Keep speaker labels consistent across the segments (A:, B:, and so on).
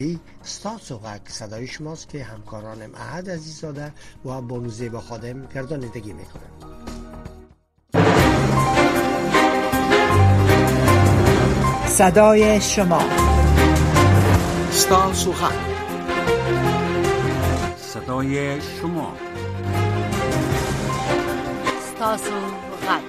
A: ستاسو غک صدای شماست که همکارانم احد عزیزاده و بانو زیبا خادم گردانندگی میکنند.
B: صدای شما
C: ستاسو غک صدای شما
D: ستاسو غک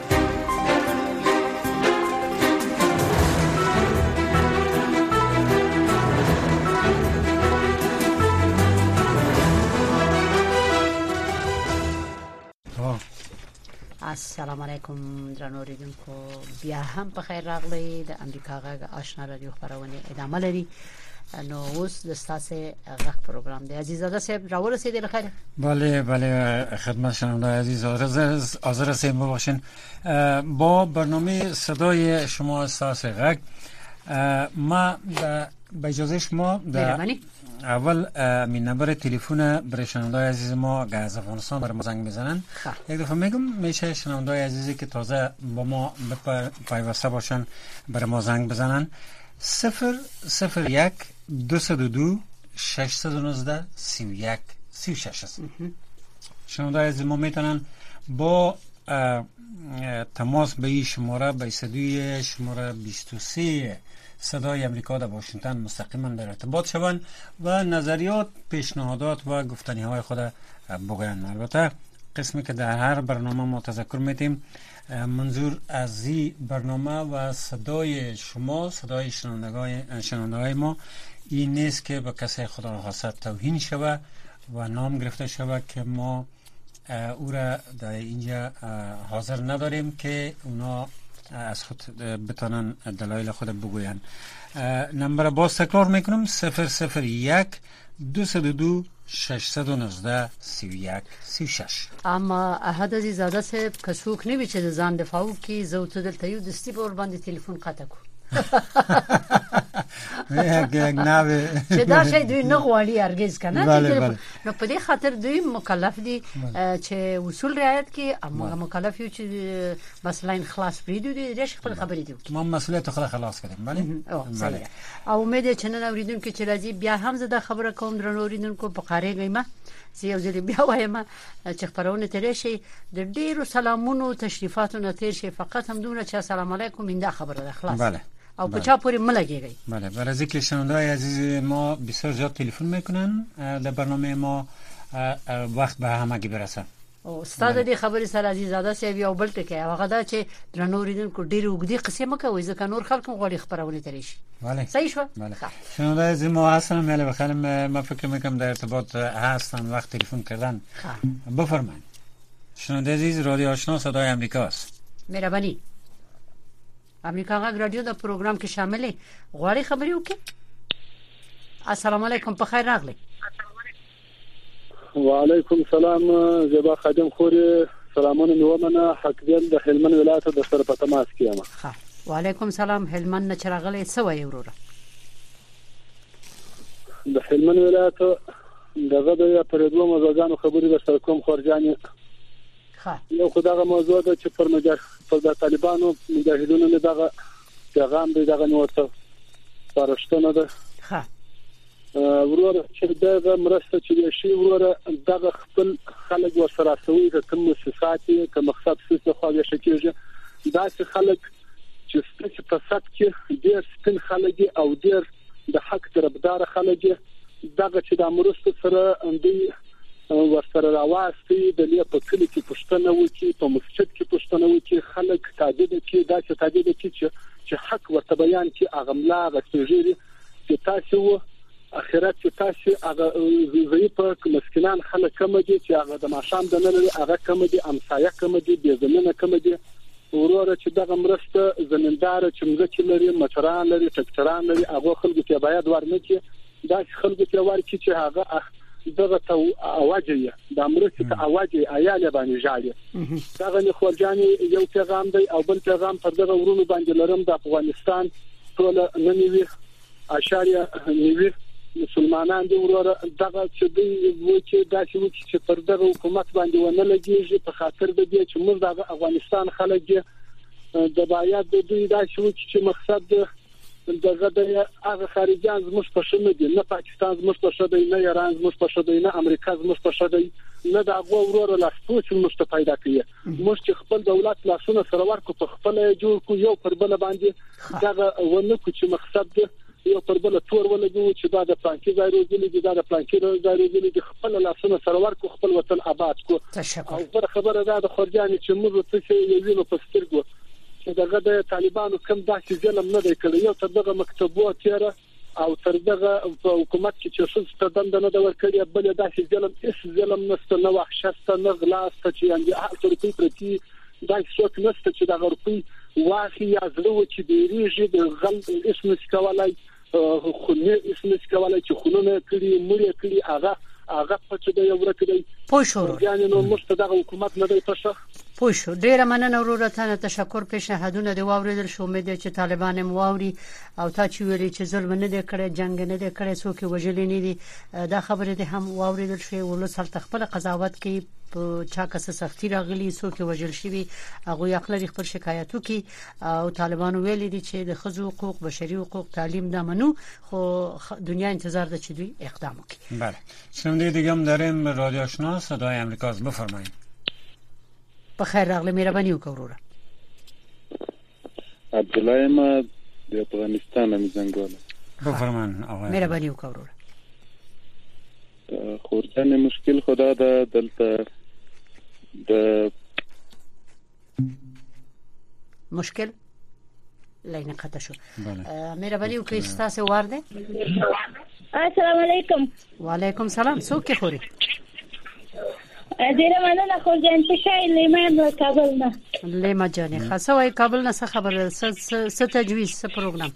D: السلام علیکم درنو اوریدونکو، بیا هم په خیر راغلی. د امریکا غږ آشنا رادیو خبرونه ادامه لري. نو اوس د ستاسو غږ پروګرام دی. عزیزاده صاحب راورسېدل خیر؟
E: بله خدمت شما عزیز حاضر هستیم. ببخشید با برنامه صدای شما ستاسو غږ ما به اجازه شما اول می نمبر تلفن برای شنوندای عزیز ما که از افغانستان بر ما زنگ بزنن یک دفعه میگم میشه شنوندای عزیزی که تازه با ما پیوسته باشن بر ما زنگ بزنن 001 202 619 31 36 است. شنوندای عزیز ما میتونن با تماس به این شماره به صدای شماره 23 صدای امریکا در واشنگتن مستقیما در ارتباط شوند و نظریات، پیشنهادات و گفتنی های خود بگویند. البته قسمی که در هر برنامه ما تذکر میتیم منظور از این برنامه و صدای شما، صدای شنوندگان ما این نیست که به کسی خدا را خواست توهین شود و نام گرفته شود که ما او را در اینجا حاضر نداریم که اونا از خود بتانن دلایل خود بگوین. نمبر باز تکرار میکنم 001 202 619 31 36.
D: اما احد عزیزاده صاحب کسوک نوی چې ځان دفاعو کی زو ته دلته یو دستی په ور باندې ټلیفون قطع کو چې دا شی دوی نه غواړي هرگز کنه. نو په دې خاطر دوی مکلف دي چې اصول رعایت کړي. اما مکلف یو چې مثلا خلاص پریدو دي ریش خپل خبرې دي
E: ما مسئولیت خود خلاص کړم.
D: بله او امید چې نن اوریدونکو چې راځي بیا هم زه د خبره کوم درنو اوریدونکو په قاره غیمه زه یو ځل بیا وایم چې خبرونه ترې شي د ډیرو سلامونو تشریفاتو نتیر شي فقط هم دونه چې السلام علیکم ایندا خبره ده خلاص.
E: بله
D: او پچا پوری ملګیږي.
E: بله برای ذکر شنوندای عزیز ما بسیار زیاد تلفن میکنن در برنامه ما وقت به همگی برسه.
D: او استاد دې خبرې سره عزیزاده سی یو بل ټکی هغه دا چې درنو ریدونکو ډیر وګړي قسمه کوي ځکه نور خلکو غوړي خبرونه ترې شي.
E: بله
D: صحیح شو.
E: شنوندای عزیز ما هستن مله بخیر ما فکر میکنم در ارتباط هستن وقت تلفن کردن. بفرمایید. شنوندای عزیز رادیو آشنا صدای امریکا است.
D: مهربانی امریکا غږ رادیو د پروګرام کې شاملې غواړي خبرې وکړي. السلام علیکم په خیر راغلی.
F: وعلیکم السلام زیبا خادم خوري سلامونه نیومنه حقدل د هلمند ولایت د سره په تماس کې یم.
D: وعلیکم السلام هلمند نه چرغلې سوې وروره
F: د هلمند ولایت دغه د پردو مزاجانو خبرې در سره کوم خورجاني یو خدغه موضوع ده چې پر د طالبانو مجاهدونو نه دغه پیغام دی دغه نوته پرشتنه ده ورور چې دغه مرسته چې شي ورور دغه خپل خلک ورسره سوي د کوم مؤسسات کې مقصد څه خو یې شکیږي دا چې خلک چې په فساد کې ډېر سپین خلک او ډېر د حق طرفدار خلک دغه چې د مرسته سره اندي ورسره راوستي د لې په کلی کې پښتنه وکي په مسجد کې پښتنه وکي خلک تعدید کې دا چې تعدید کې چې حق ورته بیان کې اغملا غسیږي چې تاسو اخرت چې تاسو هغه زوی په مسکینان خلک کوم دي چې هغه د ماشام د نن هغه کوم دي امسایه کوم دي د زمينه کوم دي ورور چې دغه مرسته زمیندار چې مزه لري مچران لري ټکټران لري هغه خلکو ته باید ورنکي دا خلکو ته ورکي چې هغه دغه اواجه د امریکا ته اواجه ایاله باندې جاړي دغه نه خورجاني یو پیغام دی او بل پیغام پر دغه ورونو باندې لرم د افغانستان ټول ننوي اشاریه نیوي مسلمانان دی ورور دغه چې دی وکي دا چې پر دغه حکومت باندې ونه لګیږي په خاطر د دې چې موږ د افغانستان خلک د باید د دوی دا چې مقصد دغه د هغه خارجيان زموږ په شنه دي، نه پاکستان زموږ په شنه دی، نه ایران زموږ په شنه دی، نه امریکا زموږ په شنه دی، نه دا غوړو لاسپوڅ موږ ته پیدا کړي. موږ چې خپل دولت لاسونه سره ورکو په خپل جوړ کو یو پر بل باندې دا ونه کو چې مقصد دی یو پر بل تور ولګو چې دا د پلانکی ځای روزلي دي، دا د پلانکی ځای روزلي دي، خپل لاسونه سره ورکو خپل وطن آباد کو. او پر خبره دا د خورجان چې موږ څه یو وینو په سترګو چې دغه د طالبانو کوم داسې ظلم نه دی کړی. یو تر دغه مکتبو تیره او تر دغه حکومت کې چې څه ستدند نه دا ورکړي، بل داسې ظلم نشته، نه وحشت نه غلاست چې یعنی هر څه کوي پرتی دا څوک نشته چې دا غربي واخی یا زړه چې دیریږي د غل اسم سکوالای خو نه اسم سکوالای چې خلونه کړي مړی کړي هغه په څه دی ورکړي
D: پوښور
F: یعنی نو مستدغه حکومت نه دی پښه
D: پوښور. ډیره مننه ورورتانه، تشکر. پیشنهادونه دی واوریدل شو، امید چې طالبان هم واوري او تا چې ویلي چې ظلم نه دی کړی، جنگ نه دی کړی، څوک وژلې نه دي، دا خبره دي هم واوریدل شوی. ولسل تخپل قضاوت کوي په چا کس سختي راغلي، څوک وژل شوی، هغه خپل خپل شکایتو کوي او طالبانو ویلي دي چې د خزو حقوق، بشري حقوق، تعلیم دا منو، خو دنیا انتظار ده چې دوی اقدام وکړي.
E: بله، شنونده دیگه هم داریم. رادیو آشنا صدای امریکا است، بفرمایید.
D: بخیر راغلی، مهرباني وکړه وروره.
B: عبدالله ما د افغانستان هم زنګواله.
E: بفرمایید آقای.
D: مهرباني وکړه وروره.
B: خورجان مشکل خدا ده دلته د
D: مشکل لاین قطع شو. مهرباني وکړئ، ستاسو وار ده.
G: السلام علیکم.
D: وعلیکم سلام. څوک خوري؟
G: ډیره مننه خورجان، ته شای لیمان کابل نه.
D: لیما جانې خاصه وای کابل نه څه خبره، څه تجویز، څه پروګرام؟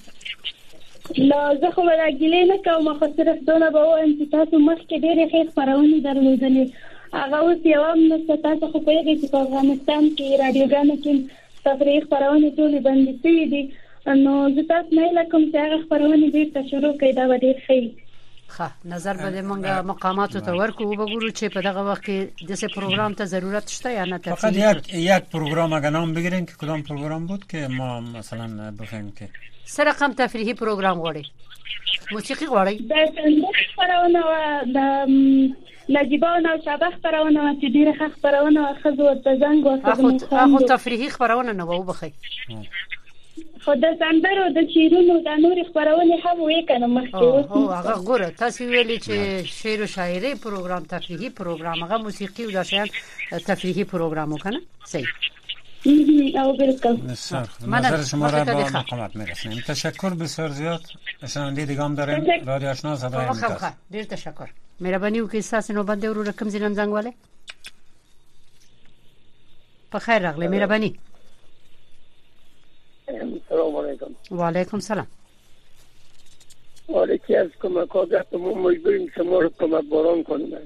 G: لا زه خو راګلې نه کوم، خو صرف دونه به وایم چې تاسو مخکې ډېرې ښې خپرونې درلودلې، هغه اوس یو هم نشته. تاسو خو پوهېږئ چې په افغانستان کې راډیوګانو کې تفریحي خپرونې ټولې بندې شوي دي، نو زه تاسو نه کوم چې هغه خپرونې بیرته شروع کړئ، دا به ډېر ښه
D: ښه نظر به موږ مقاماتو ته ورکو وګورو چې په دغه وخت کې د څه پروګرام ته ضرورت شته یا نه.
E: فقط یک پروگرام اگر نام بگیرین که کدام پروگرام بود که ما مثلا بفهمیم که
D: سره رقم تفریحي پروګرام غواړي، موسیقي غواړي،
G: د خپرونه و د نجيبان او شبح خبرونه و چې ډیره ښه خبرونه و خزو ته زنګ وکړم.
D: هغه تفریحي خبرونه نه وو بخي،
G: خو د سندرو د شیرونو د نور خبرونه هم وکنه مخکې.
D: هغه ګوره تاسو ویلي چې شعر او شاعري پروګرام، تفریحي پروګرام، هغه موسیقي او د شیان تفریحی پروگرام کنه صحیح.
G: او بالکل
E: نظر شما را با مقامات میرسونیم. تشکر بسیار زیاد. شنونده دیگه هم داریم. رادیو آشنا صدای امریکا.
D: ډیر تشکر. مهرباني وکړئ تاسو نو باندې ورو رقم زینم زنګ والے. په خیر راغلی، مهرباني.
H: السلام علیکم.
D: و علیکم سلام.
H: یکی از کمک‌ها ما مجبوریم شما رو کمک باران کنیم.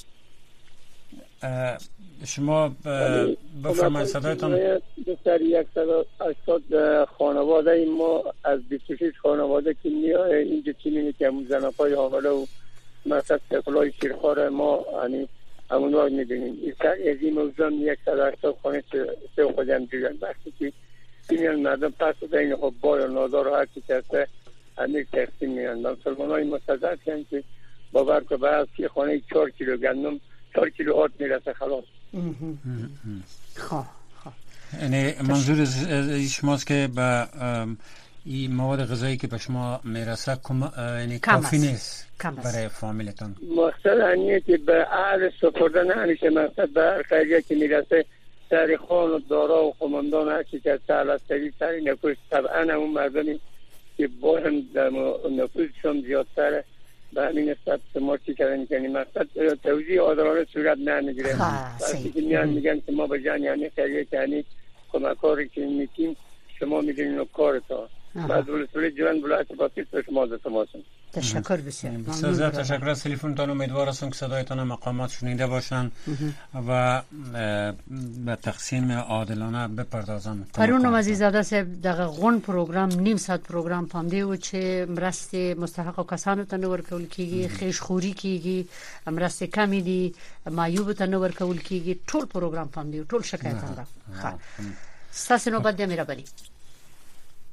E: شما بفرمایید صدایتان.
H: بسیار 180 خانواده ما از 26 خانواده که میاد اینجا چینی که همون زنفای حامله و مثلا سفلای شیرخوار ما یعنی همون رو میدونیم. از این موضوع 180 خانه سه خودم دیگن وقتی که میان مردم پس و این خب بار و نادار و هر چی کسته همین تقسیم میان. مسلمان های مستضعف هم که باور که بعد که خانه 4 کیلو گندم 4 کیلو آرد میرسه خلاص.
E: یعنی منظور شماست که با این مواد غذایی که به شما میرسه یعنی کافی نیست برای فامیلتان؟
H: مقصد اینه که به اهل سپرده نمیشه. مقصد به هر خیریه که میرسه سر خان و دارا و قماندان هرچی که سهلستری سری نفوذ طبعا همون مردمی که با هم نفوذشون زیادتره به همین سبت ما چی کردن کنیم. مقصد توزیع عادلانه صورت نمیگیره. وقتی که میان میگن که ما به جان یعنی خیریه که یعنی کمکاری که میکنیم شما میدونین و کارتا بعد ولسولی جوان ولایت باطیس به شما دستماسون.
D: تشکر بسیار.
E: بسیار زیاد تشکر از تلفنتان. امیدوار هستم که صدایتان مقامات شنیده باشن و به تقسیم عادلانه بپردازن.
D: پرونم عزیزاده صاحب دغه غون پروګرام نیم ساعت پروګرام پام دی و چې مرستې مستحق کسانو ته نور کول کیږي، خیش خوري کیږي، مرستې کمی دي، معیوب ته نور کول کیږي، ټول پروګرام پام دی، ټول شکایت را. ها تاسو نو بده مهرباني.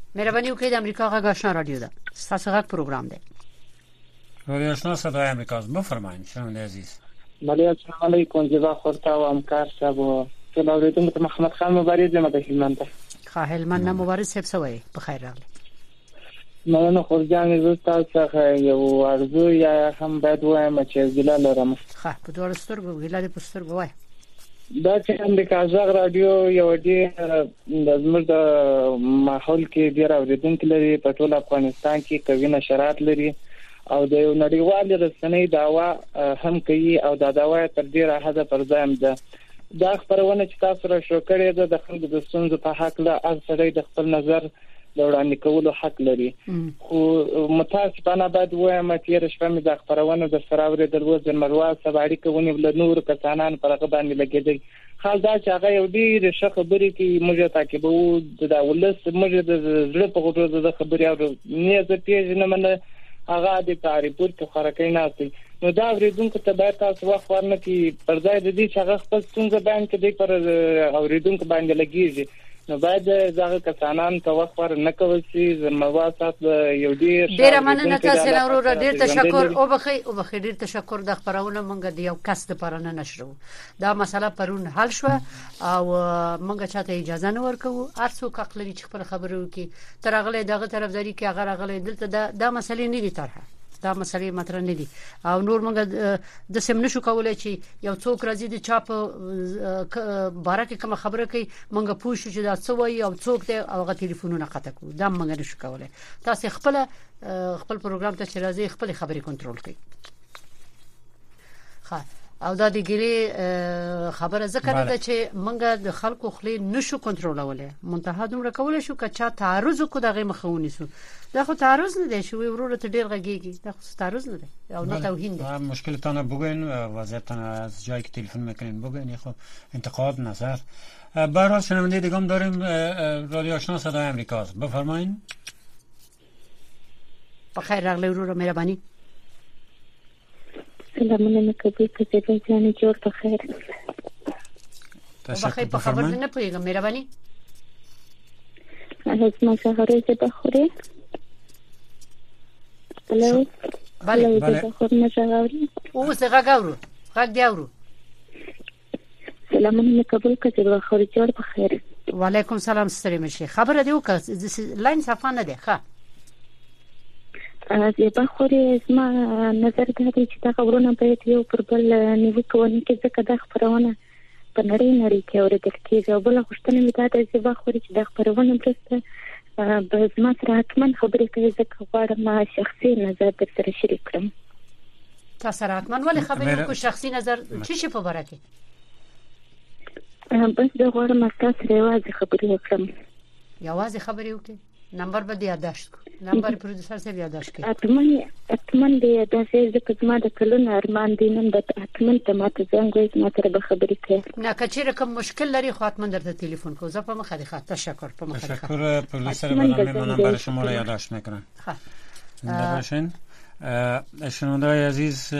D: مهرباني وکړئ د امریکا غږ آشنا رادیو ده ستاسو غږ پروګرام دی
E: رادیو آشنا صدای امریکا بفرمایید شنونده عزیز.
I: بله السلام علیکم جزا خورتا و همکار صاحب و ټول اوریدونکو محمد خان مبارز یم د هلمند ته.
D: هلمند نه مبارز صاحب سوی په خیر راغلی.
I: مننه خورجان زه تاسو څخه یو ارزو یا هم باید وایم چې ګیله لرم.
D: ښه په دوه سترګو ګیله دې په سترګو وای.
I: دا چې امریکا غږ رادیو یو ډېر د زموږ د ماحول کې ډېر اوریدونکي لري په ټول افغانستان کې کوي نشرات لري او د یو نړیوال رسنۍ داوا هم کوي او دا داوا تر ډیره حد پر ځای ده. دا خبرونه چې تاسو را شو کړی ده د خلکو د ستونزو په حق له اصلي د خپل نظر د وړاندې کولو حق لري. خو متاسفانه باید وایم چې رښتیا مې د خبرونه د سره اوریدل و د مروه سباړي کوونی ول نور کسانان پر هغه باندې لګیدل. خال دا چې هغه یو ډیر ښه خبرې کې موږ تعقیبو د ولس موږ د زړه په غوډو د خبرې او نه د پیژنه منه هغه د تعریفات په خارکې نه اصلي. نو دا اوریدونکو ته باید تاسو وخت ورنه کې پر ځای د دې چې هغه خپل څنګه باندې د پر اوریدونکو باندې لګیږي نو باید زغه کسانان ته وخت ورنه کوي چې زمواسات یو ډیر
D: مننه تاسو له ورو ډیر تشکر او بخیر ډیر تشکر د خبرونه مونږ د یو کس د پرانه نشرو دا مسله پرون حل شو او مونږ چاته اجازه نه ورکو ارڅو کقلري چې خبر خبرو کې ترغله دغه طرفداري کې هغه غلې دلته دا مسلې نه دي طرحه دا مسلې مطرح نه دي او نور مونږ د سم نشو کولای چې یو څوک راځي د چاپ بارکه کوم خبره کوي مونږ پوښتنه چې دا څه وایي او څوک دی او هغه ټلیفونونه قطع کوو دا مونږ نشو کولای تاسو خپل پروګرام ته چې راځي خپل خبرې کنټرول کړئ ښه او دا د ګری خبره ذکر ده چې منګه د خلکو خلی نشو کنټرولولای منتها دومره کولای شو که چا تعرض کو دغه مخونی سو دا خو تعرض نه دی شو ورور ته ډیر غږیږي دا خو تعرض نه دی او نه توهین دی
E: مشکلتونه بگوین وضعیتونه از جایی که تلفن میکنین بگوین خب انتقاد نظر برای شنونده دیگه هم داریم رادیو آشنا صدای امریکا است بفرمایید
D: بخیر راغلی ورور مهربانی
G: سلامونه کوي چې ځان جوړ په خیر
D: بخیر په خبر نه پوهیږم مهرباني
G: ما سهارې ته بخوري الو
D: بله
G: بخور نه ځاوري
D: او څنګه غاورو غږ دی اورو
G: سلامونه کوي چې بخوري جوړ په خیر
D: وعلیکم سلام ستړي مشي خبره دی وکړه لاین صفانه ده ښه
G: زه په خوري اسما نظر دا دی چې دا خبرونه باید یو پر بل نیو کوونی کې ځکه دا خبرونه په نړۍ کې اورېدل کېږي او بل خوشتنه مې دا دی چې با خوري چې دا خبرونه برسته به زما سره حتما خبرې کوي ځکه غواړم شخصي نظر در سره شریک کړم
D: تاسو سره حتما ولې خبرې کو شخصي نظر څه په باره کې
G: بس دا غواړم تاسو سره یوازې خبرې وکړم
D: یوازې خبرې وکړئ نمبر به یاداشت نمبر پروډوسر سره یاداشت کړئ
G: اتمن دې یاداشت ځکه ما د کلونو ارمان دي نن د اتمن ته ماته زنګ وایي ما سره به خبرې کوي
D: نه کچېره کوم مشکل لري خو اتمن درته تلیفن کو زه په مخه دي ښه تشکر په مخه
E: تشکر پروډوسر برنامه نمبر شما را یاداشت میکنم
D: ها
E: باشین شنونده‌های عزیز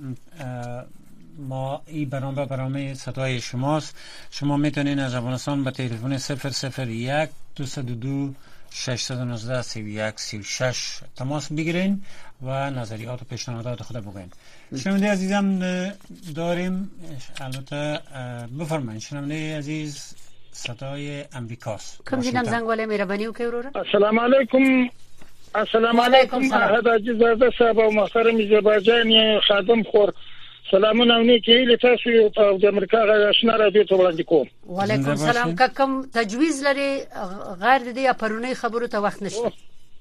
E: ما این برنامه صدای شماست شما میتونین از افغانستان با تلفن 001 222 619 31 36 تماس بگیرین و نظریات و پیشنهادات خود بگوین شنونده عزیزم داریم البته بفرمایید شنونده عزیز صدای امریکاست
D: کوم دینم زنگ وله مهربانی وکړئ ورور
J: السلام علیکم السلام علیکم عزیز صاحب او محترم آذربایجان خادم خور سلامونه او نیکی له تاسو په د امریکا غږ آشنا رادیو ته وړاندې کوم
D: وعلیکم السلام کوم تجویز لري غیر دې پرونی خبرو ته وخت نشته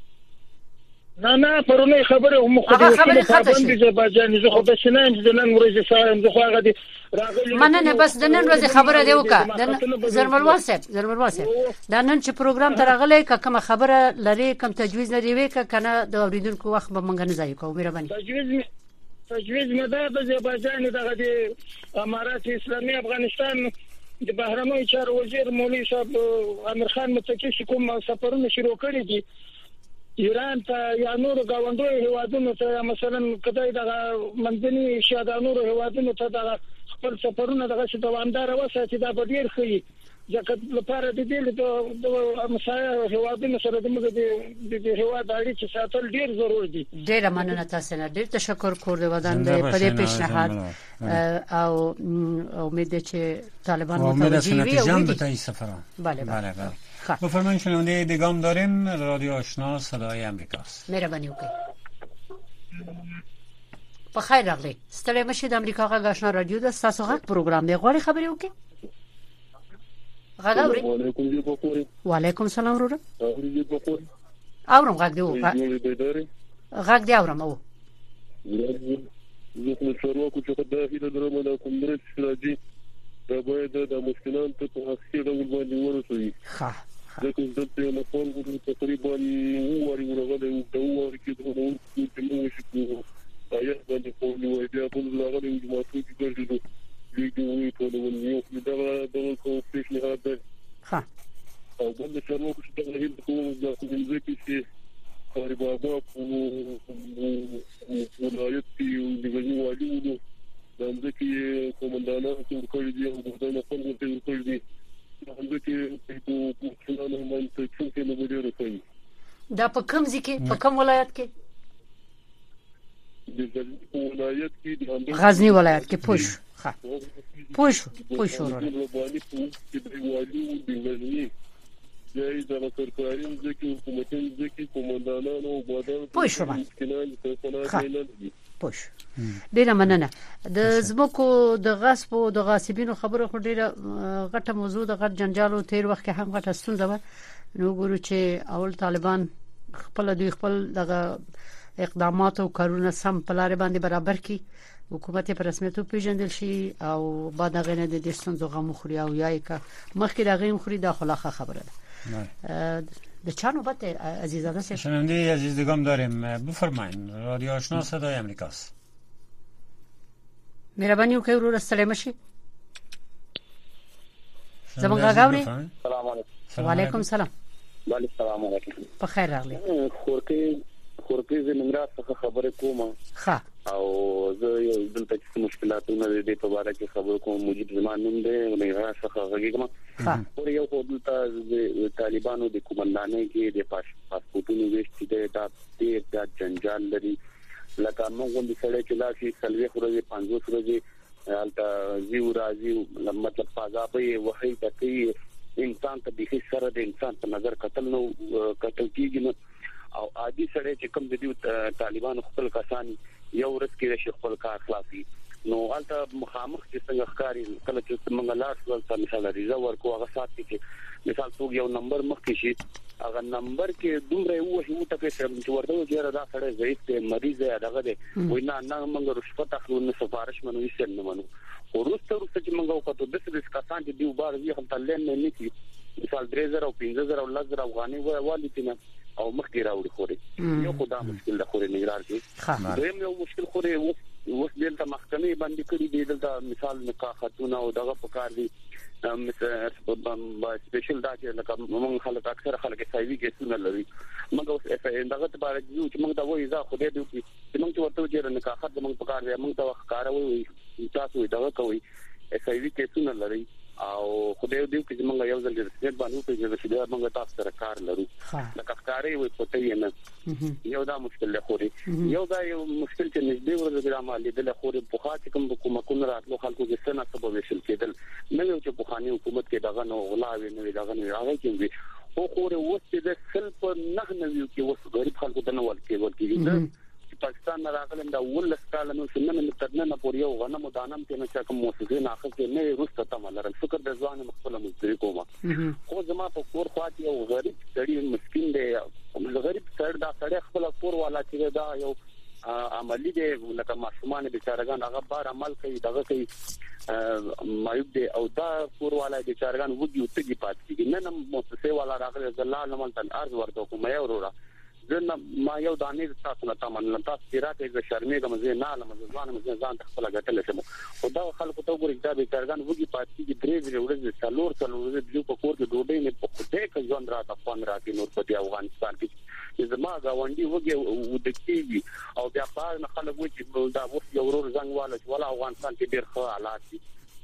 J: نه پرونی خبره هم خو د آذربایجان زه خو د سینم د نن ورځې سایم زه خو هغه دي راغلی
D: مننه بس د نن ورځې خبره دی وکړه زرمل واسه د نن چې پروګرام ته راغلی کوم خبره لري کوم تجویز لري وکړه کنه د اوریدونکو وخت به مونږ نه ځای کوو مهرباني
J: تجویز مده د آذربایجان دغه د امارات اسلامي افغانستان د بهرنوي چارو وزیر مولوی صاحب امیر خان متکی کوم سفرونه شروع کړی دي ایران ته یا نور غونډوي هوادونو ته مثلا کدی دغه منځني شادانو هوادونو ته دغه خپل سفرونه دغه دوامدار وساتي دا به ډیر ښه ځکه لپاره د دې د مسایل هوادونو سره د هواد اړیکې ساتل ډیر ضروري دي.
D: ډیر مننه تاسو نه ډیر تشکر کور د ودان د پدې پیشنهاد او امید چې طالبان متوجه وي او
E: به سفران.
D: بله.
E: بفرمایید شنونده دیگام داریم. رادیو آشنا صدای امریکاست.
D: مهرباني وکړئ. په خیر راغلی. ستړي مشه د امریکا غږ آشنا رادیو د تاسو غږ پروګرام دی. غواړي خبرې وکړي؟ غږ اوري؟ وعلیکم السلام وروره. اورم غږ دی. غږ دی اورم او.
K: زه خو چارواکو چې دا هیله لرم د کونګرس راځي دا باید د مشکلات په حقیقي ډول باندې ورسوي.
D: ښه.
K: ځکه دلته یو نفر تقریبا واري ورغلی د واري کې د نور چې موږ شو آیا باندې په نوې بیا په لاره کې جماعتو کې ګرځېدو لیکوي په نوې دا کوم پیشنهاد ده.
D: ها
K: او بل چارواکو چې دا هیله کوم د کومځي کې قریبا په ولایت کې د غنی والي د ځکه کومندانانو څخه کړی دی او د نفر ورته کړی دی ځکه په څلانه باندې څنګه نه ویل کوي.
D: دا په کوم ځکه په کوم ولایت کې؟
K: د ولایت کې د
D: غزنی ولایت کې پوش. ها پوش ورو.
K: جاي د سرکاري ځکه حکومتي ځکه کومندانانو او بادار
D: پوش ډیره مننه. د زمکو د غصب او د غاصبینو خبره خو ډیره غټه موضوع د غټ جنجال او تیر وخت کې هم غټه ستونزه و. نو ګورو چې اول طالبان خپل دغه اقدامات او کارونه سم په لار باندې برابر کړي، حکومت په رسمیت پیژندل شي او بعد غنه د دې ستونزو غو مخوري او یای کا مخکې دغه مخوري داخله خبره ده. د چانو بته عزیزانه سه
E: شنونده عزیزگام داریم. بفرمایید. رادیو آشنا صدای امریکاست.
D: مهرباني وکړئ ورور سلام شي. زمونږ غاوري.
L: السلام علیکم.
D: وعلیکم السلام.
L: وعلیکم السلام علیکم.
D: په خیر راغلی.
L: خورکې زمونږ څخه خبره کوم.
D: ښه.
L: او زه یو دلته چې مشکلاتونه دې په اړه کې خبرو کوم. مجيب زمان نوم دی نه راځه غږیږم. او یو خو دلته طالبانو د کومندانۍ کې د پاسپورتونو ویشت دي دا ډېر جنجال لري. لکه موږ د سړی چې لاشي سلوي خوري 500 ورځې البته زیو راځي مطلب فضا په وحي تکي انسان ته د سره د انسان په نظر قتل نو قتل کیږي او عادي سړی چې کوم د طالبانو خپل کسان یو ورځ کې د خپل کار خلاصي نو البته مخامخ چې څنګه ښکاری کله چې موږ لاس ولته مثال ریزه ورکو هغه سات کې مثال څوک یو نمبر مخکې شي هغه نمبر کې دومره وو ته چې ورته وګوره دا سړی ضعیف دی مریض دی دغه دی وینا نه موږ رشوت اخلو نه سفارش منو یې نه منو ورسته چې موږ وکړو د څه کسان چې دی وبار وی هم تلل نه نکی مثال 3000 او 15000 او 1000 افغاني والي تینا او مخکې راوړي خوري یو خدای مشکل د خوري نگران کې دویم یو مشکل خوري اوس دلته محکمې باندې کړی دی دلته مثال نکاح خاتون او دغه پکار دي سپیشل دا چې لکه موږ خلک اکثر خلک سایوي کیسونه لري موږ اوس دغه ته باندې چې موږ دا وایي ځا خدای دې چې موږ ورته چې نکاح خات موږ پکار دی موږ ته ښکاروي تاسو دغه کوي سایوي کیسونه لري او خدای دې چې موږ یو ځل رسمیت باندې په دې چې موږ تاسو سره کار لرو لکه ښکارې وي پته یې نه یو دا مشکل له خوري یو دا یو مشکل چې نږدې ورته ګرامه لیدل خوري په خاطر کوم کومه راتلو خلکو کې څنګه سبب وشل کېدل نه یو چې په خاني حکومت کې دغه نو غلاوي نه دغه نه هغه کې او خوري وسته د سلپ نه نویو کې وس غریب خلکو ته نه ورکېږي پاکستان راغلم دا ول سکاله نو څنګه نه ترنه پور یو غنمو دانم ته نه چا کوم موسیقي نه اخر کې نه روسته تم لرم فکر د ځوان مخفله مزدوري کومه خو زما په کور خاطر یو غریب سړی مسكين دی غریب سړی دا سړی خپل کور والا چې دا یو عملی دی لکه معصومانه بیچارهګان هغه بار عمل کوي دغه کوي مایوب دی او دا کور والا بیچارهګان وګي وتګي پاتې نه مؤسسه والا راغلی زلال نمل تل ارز ورته کومه اورورا زنه ما یو دانې تاسو نه تمن تاسو پیراته د شرمې کوم ځای نه علم ځوان مزه ځان خپل غټل شم خدا خلکو ته ګوري دا به کارګان وګي پاتې کې درې ورځې څلور ورځې د په کور کې ډوډۍ نه په خدای کې ځوان راته افغان راځي نور په افغانستان کې زما غونډي وګي ودکېږي او بیا په خلک وځي دا وس یو ورور زنګ والا ولا افغانستان کې ډېر ښه حالات دي د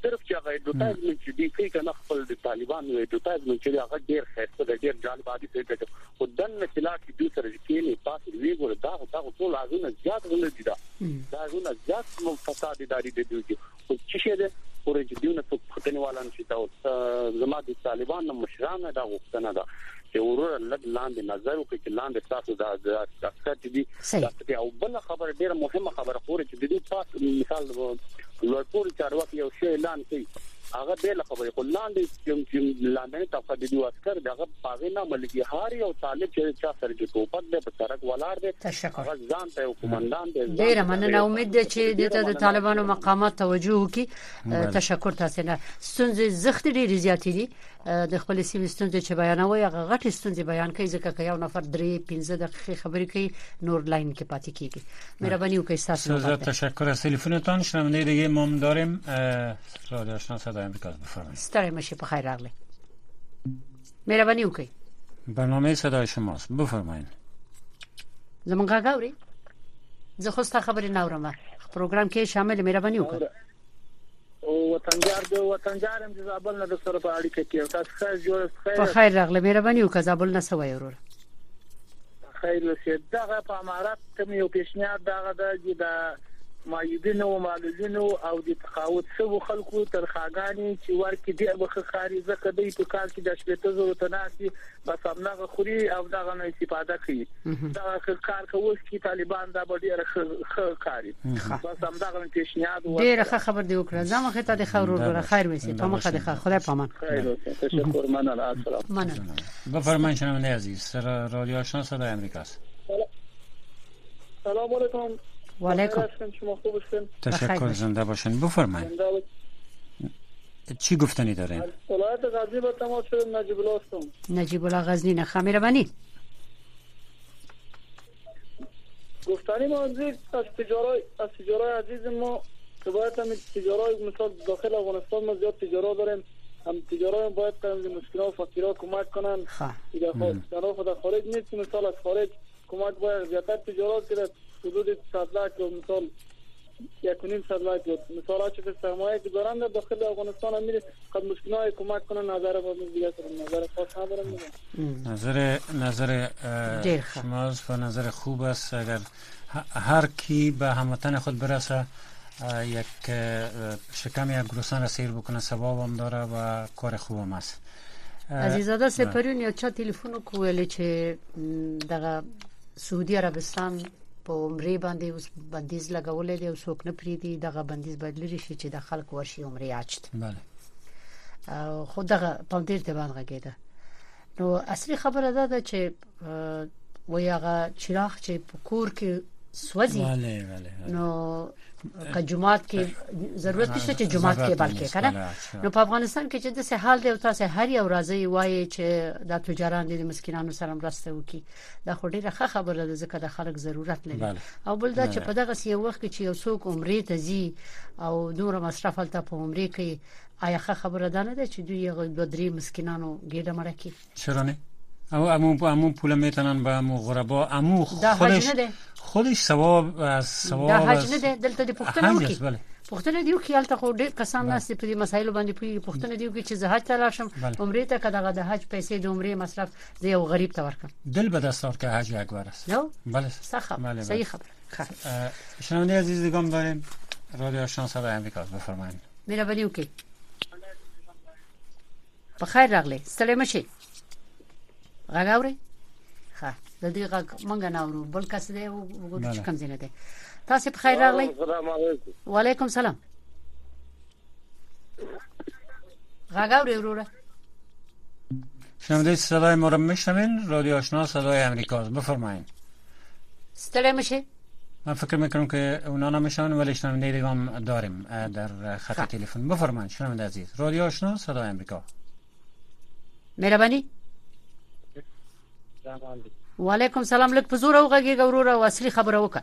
L: صرف چې هغه اډورټایزمنت چې دی کوي کنه خپل د طالبان نو اډورټایزمنت چې هغه ډیر خاصه د ډیر جالب عادي څه کوي خو دنه چې لا چې دوی سره کې نه پاتې وی ګور دا ټول اغونه زیات غوړي دي دا اغونه زیات فساد اداري دي او چې شه ده پورې چې دیونه په خټنیوالان چې دا زما د طالبان مشران دا غوښتنه ده چې ورور لاندې نظر وکړي چې لاندې تاسو د عسکر دي او بل خبر ډیره مهمه خبره خوري چې د دې تاسو مثال لوړپور چارواکي یو شی اعلان کوي هغه د خبرې لاندې چې لاندې تاسو د دې عسكر دغه پاغې نه ملګری هاري او طالب چې چا سره کې ټوپک د سرک ولار دي هغه ځان ته کومندان دي
D: ډیره مننه امید ده چې د طالبانو مقامات توجه وکړي تشکر تاسو نه ستونزې زخت ډیره زیاتې دي د خپل سیمې ستونزې چې بیانوي هغه غټ ستونزې بیان کوي ځکه که یو نفر 3-15 دقیقې خبرې کوي نور لاین کې پاتې کیږي مهرباني وکړئ تاسو
E: تشکر از تلفنتان شنونده دیگه ما داریم رادیو آشنا صدای آمریکا بفرمایید
D: ستاره مشی په خیر راغلی مهرباني وکړئ
E: برنامه صدای شماست بفرمایید
D: زمونږ غاوري زه خو ستاسو خبرې نه اورم پروګرام کې شامل مهرباني وکړئ
J: او وطنجارم د زابل نه د سره په اړیکه کې تاسو ښه جوړ
D: په خیر راغلی مهرباني وکړئ زابل نه سوي ورور
J: خیر له دغه په امارات کوم یو پیشنهاد دغه د مایدینو او مالدینو او د تقاوت سو خلکو ترخاګانی چې ورکې دی به خاري زکه دی په کال کې د شپته زو تناسي بس امنه خوري او دغه نه استفاده کوي دا کار کوي چې طالبان دا به ډیره ښه کاری بس هم دغه پیشنهاد
D: ډیره ښه خبر دی وکړه زما خته د خبرو خیر وسی په مخه د خدای پامان
J: تشکر مننه السلام
D: مننه
E: بفرمایید شنونده عزیز رادیو آشنا صدای آمریکاست
J: سلام علیکم
D: و علیکم
J: شما خوب هستین
E: تشکر زنده باشین بفرمایید چی گفتنی دارین
J: ولایت غزنی با تماس شدم نجیب الله هستم
D: نجیب الله غزنی نه مهربانی
J: گفتنی ما از تجارای عزیز ما که باید هم تجارای مثلا داخل افغانستان ما زیاد تجارات داریم هم تجارای باید تنظیم مسکینان و فقیران کمک کنن اگر خود خارج نیست مثال از خارج کمک باید زیادتر تجارات کرد حدود 100 لک مثال 1.5 لک مثلا چه سرمایه که دارن در داخل افغانستان هم میره خود مسکینای کمک کنن نظر با دیگه نظر خاص ندارم
E: نظر شماست و نظر خوب است اگر هر کی به هموطن خود برسه یک شکم یک گروسان را سیر بکنه ثواب هم داره و کار خوبم است
D: عزیزاده سپرون یا چا تلفن کوله چې دغه سعودي عربستان په عمره باندې اوس بندیز لګولې دی او څوک نه پریدي دغه بندیز بدلري شي چې د خلک ورشي عمره اچت
E: بله
D: خو دغه پاندیر ته باندې غږیده نو اصلي خبره ده چې ویاغه چراغ چې په کور کې سوځي نو که جمعات کې ضرورت نشته چې جمعات کې بلکې کنه نو په افغانستان کې چې د سه حال دی او تاسو هر یو راځي وایي چې د تجاران د مسکینانو سره مرسته وکړي دا خو ډیره ښه خبره ده ځکه د خلک ضرورت لري او بل دا چې په دغه سی وخت کې چې یو څوک عمره ته ځي او دومره مصرف الته په عمره کې آیا ښه خبره ده نه ده چې دوی یو د درې مسکینانو ګډه مړه کوي
E: چرا نه او امو پول میتونن به امو غربا امو خودش ثواب از ثواب
D: دا حج نه ده دلته د پښتنو کې پښتنه دیو کې الته خو ډېر کسان ناس په دې مسایلو باندې پوي پښتنه دیو کې چې زه حج ته لاشم عمره ته کداغه د حج پیسې د عمره مصرف زه یو غریب ته ورکم
E: دل به دستار که حج یک بار است
D: نو
E: بله
D: صحیح خبر
E: شنونده عزیزگان داریم رادیو آشنا صدای آمریکا بفرمایید
D: مهرباني وکړئ په خیر راغلی ستړي مشي غاوري ها د دې غږ مونږ نه اورو بل کس دی وګورئ چې کوم ځای نه دی تاسو په خیر راغلی
M: السلام علیکم
D: وعلیکم سلام غاوري وروره
E: شنونده صدای ما را میشنوین رادیو آشنا صدای آمریکا بفرمایید
D: ستړي مشي
E: من فکر میکنم که اونا نمیشن ولی شنونده دیگه هم داریم در خط تلفن بفرمایید شنونده عزیز رادیو آشنا صدای آمریکا
D: مهرباني وعلیکم سلام لک په زور او غږی ګوروره او اصلي خبره وکړه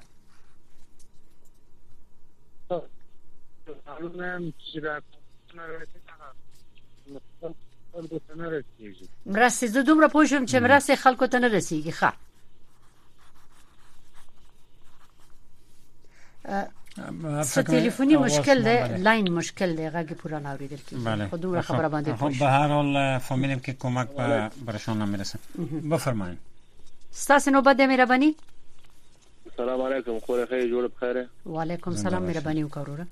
D: مرسته زه دومره پوه شوم چې مرسته خلکو ته نه رسیږي ښه تلفنی مشکل ده، لاین مشکل ده، غږ پورا ناوریدل کیږي. خودمون خبره باندې
E: خب به هر حال فهمیدیم که کمک به برشان نمیرسه. بفرمایید.
D: ستاسو نوبت ده مهربانی.
B: السلام علیکم، خو خیر جوړ بخیر.
D: و علیکم سلام، مهربانی وکړه.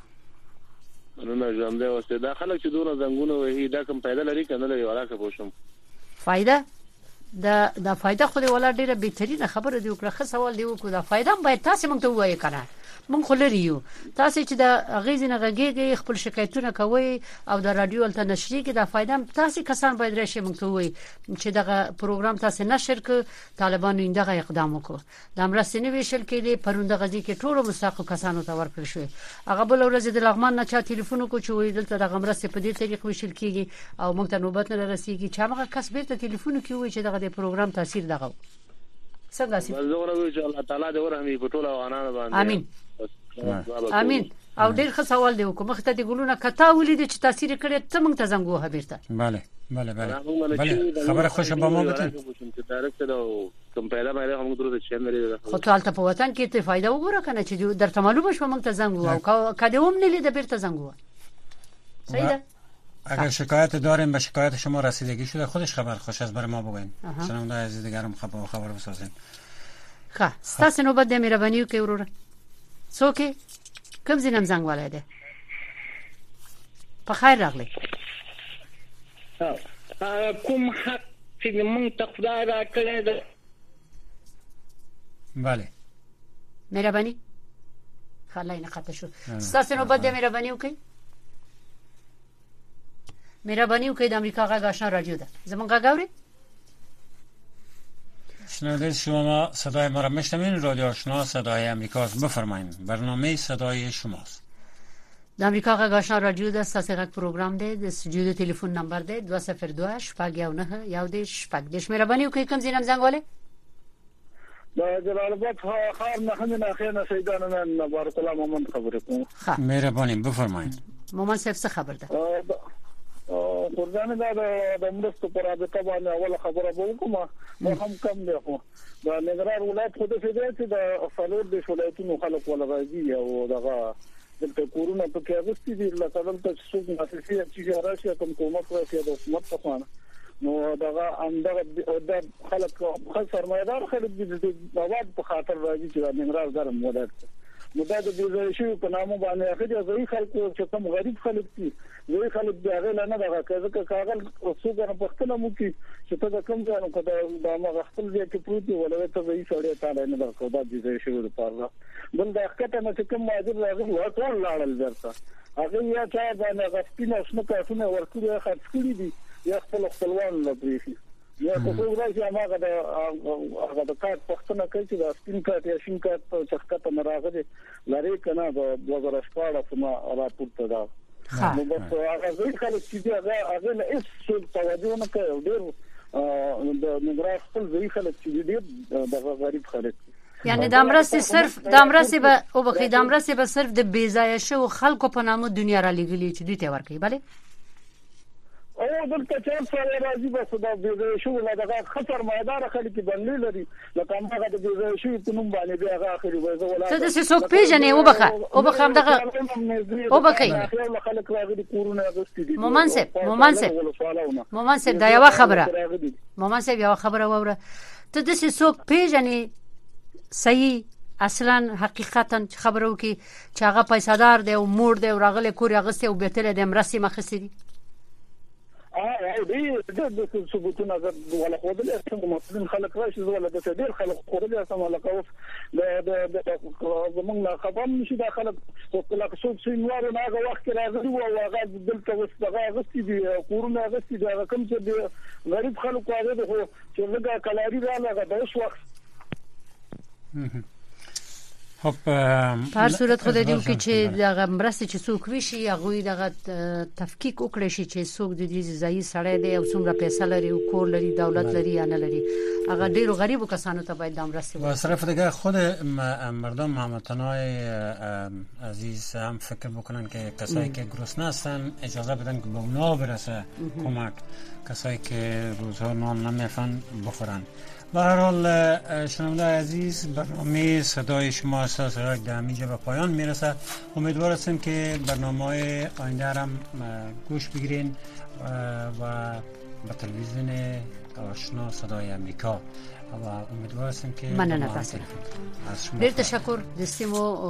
B: نو ژوند دی اوسه دا خلک چې دونه زنګونه وهي دا کوم فائدہ لري کنه لري ولاکه پوښم.
D: فائدہ دا فائدہ خو دې ولا ډیره بهترینه خبره دی وکړه. خو سوال دی وکړه دا فائدہ باید تاسو موږ ته وایي کنه. مونږ خو لريو تاسو چې د غیزنه غږیږي خپل شکایتونه کوي او د رادیو ولته نشري کې د فائدہ تاسو کسان باید راشي مونږ ته وایي چې دغه پروګرام تاسو نشر ک طالبانو اندغه اقدام وکړو. د امرستنی ویشل کې دی پرونده غزي کې ټولو مستحق کسانو ته ورکړل شو. هغه بل ورځ د لغمان نه چا ټلیفون کو چې ویل ته د امرست په دې طریقې ویشل کیږي او مونږ ته نوبت نه رسیږي چې هغه کس بیرته ټلیفون کوي چې دغه د پروګرام تاثیر دغه څنګه سي.
B: زه غواړم چې الله تعالی دې ورحمي په ټولو افغانانو باندې.
D: امين امين. او ډیر ښه سوال دی کوم مخته دی ګلونه کتا ولید چې تاثیر کړي ته مونږ ته زنګو هبیرته.
E: بله بله بله خبر خوشا با ما بتن.
B: کوم پیدا مې هم درته چې مې
D: خو ته په وطن کې ته فائدہ وګوره کنه چې درته معلومه شو مونږ ته زنګو او کده هم نه لید بیرته زنګو. صحیح ده.
E: اگر شکایت داریم به شکایت شما رسیدگی شده خودش خبر خوش از بر ما بگوین. شنونده عزیز دیگرم خبر بسازیم.
D: ښه ستاسو نوبت د مهرباني وکړئ وروره. څوک کوم زینم زنګ والای دی؟ په خیر راغلی.
J: کوم حق چې موږ ته خدای راکړی دی.
E: بله
D: مهرباني خلای نه خطا شو. ستاسو نوبت د مهرباني وکړئ. مهرباني وکړئ د امریکا غږ آشنا رادیو ده. زمونږ غږ اورئ؟
E: شنونده شما صدای ما را میشنوین. رادیو آشنا صدای امریکاست. بفرمایید برنامه صدای شماست.
D: د امریکا غږ آشنا رادیو ده. ستاسو غږ پروګرام ده. د استودیو تلیفون نمبر ده 202 شپږ یو ده شپږ. مهرباني وکړئ کوم زینم زنګ والے؟
F: دا جلال آباد خار نه خینه سیدان من بارک الله مومن خبرې کوم.
E: مهرباني بفرمایید.
D: مومن صاحب څه خبر ده؟
F: خورځانه دا د مرستو پر رابطه باندې اوله خبره وکم ما هم کم دی خو دا نګران ولایت خو د فدرالي د فلور د ولایتونو خلک ولا راځي او دغه د کورونا په کې اغستې دي لکه دلته څوک مؤسسې چې راشي کوم کومک راځي د حکومت څخه نو دغه اندغه د خلک خاص سرمایدار خلک د مواد په خاطر راځي چې نګران ګرم ولایت نو دا د دې شی په نامه باندې هغه ځای خلکو چې کوم غریب خلک دي دوی خلک دغه نه دغه کاغذ څوګه په خپل مو کې چې ته کوم ځای نو کده دا ما خپل ځای کې پروت دی ولې ته وایي سړی تعالی نه دا کودا دې شی لپاره بل دا حقیقت نه چې کوم ماجر راغلی و ټول لاړل درته هغه یا چا باندې غفټینه شنو کافونه ورکړي خرڅ کړي دي یا خپلوان نه پریږي یا څو ورځې هغه د کارت پښتنه کوي چې د سپین کارت یا شین کارت په چخکته ناراغه لري کنه د 2014 ما راپورته دا نو بس هغه ځای خلک چې هغه نه هیڅ توجه نه کوي ډېر د نګران خپل ځای خلک چې ډېر د غریب خلک
D: یعنی د امرسته صرف د امرسته به او بخې د امرسته به صرف د بیزای شو خلکو په نامه دنیا را لګلی چې دوی ته ورکړي bale
F: او دلته چې سره راځي بس دا بیزای شو لا دغه خطر مایدار خلک باندې لري لکه هغه د بیزای شو په نوم باندې بیا هغه اخري وځه ولا
D: څه د څوک پیژنې او بخه هم دغه او بخې
F: خلک راغلي کورونه غوستي دي
D: مومن سه دا یو خبره مومن سه یو خبره وره ته د څوک پیژنې صحیح اصلا حقیقتا خبرو کې چې هغه پیسادار دی او مور دی او راغله کور هغه او بهتره د امرسي مخسي دي
F: د ثبوتونه ولا خودل څنګه مسلمان خلک راشي ولا د ډېر خلک خودل سم ولا کوف د زمونږ خبر نشي د خلک خپل څوک سینوار نه هغه وخت راغلی او هغه دلته وسته غوستي دي کورونه غوستي دي هغه کوم چې غریب خلک هغه چې لږه کلاري راغله د اوس وخت
E: خب
D: په هر صورت خو د دې کې چې دغه مرسته چې څوک وشي هغه دغه تفکیک وکړي شي چې څوک د دې ځای سړی دی او څومره پیسې لري او کور لري دولت لري یا نه لري هغه ډیرو غریبو کسانو ته باید د مرسته
E: و صرف دیگه خود مردم هموطنای عزیز هم فکر بکنن که کسایی که گرسنه هستن اجازه بدن که به اونا برسه کمک کسایی که روزها نان نمیفن بخورن به هر حال شنونده عزیز، برنامه صدای شما اساس رادیو در اینجا به پایان میرسه. امیدوار هستیم که برنامه‌های آینده هم گوش بگیرین و به تلویزیون آشنا صدای امریکا و امیدوار هستیم که
D: مننه تاسو. ډیر تشکر د سیمو